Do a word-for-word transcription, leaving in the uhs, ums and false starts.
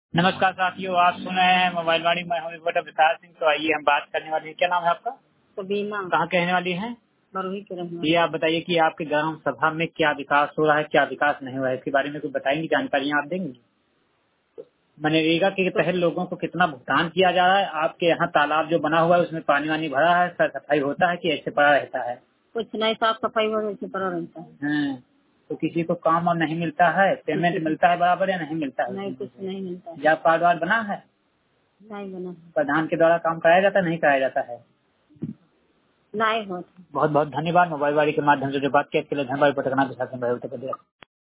नमस्कार साथियों, आप सुन रहे हैं मोबाइल वाणी। मैं हूं रिपोर्टर विशाल सिंह। तो आइए हम बात करने वाले हैं। क्या नाम है आपका? सबीना कहाँ के रहने वाली हैं? बरूही के रहने ये वाली। आप बताइए कि आपके ग्राम सभा में क्या विकास हो रहा है, क्या विकास नहीं हुआ है, इसके बारे में कुछ बताएंगे, जानकारियाँ आप देंगे? मनरेगा के तहत लोगों को कितना भुगतान किया जा रहा है? आपके यहाँ तालाब जो बना हुआ है उसमें पानी वानी भरा है, साफ सफाई होता है कि ऐसे पड़ा रहता है? कुछ नहीं, साफ सफाई वगैरह से पड़ा रहता है। हाँ, तो किसी को काम और नहीं मिलता है? पेमेंट मिलता है बराबर या नहीं मिलता है? नहीं, कुछ नहीं मिलता है। जॉब कार्ड वार्ड बना है? नहीं बना। प्रधान के द्वारा काम कराया जाता है, नहीं कराया जाता है? नहीं होता। बहुत बहुत धन्यवाद। मोबाइल वाणी के माध्यम से जो बात किया, इसके लिए धन्यवाद। पटकना के साथ में उत्तर प्रदेश।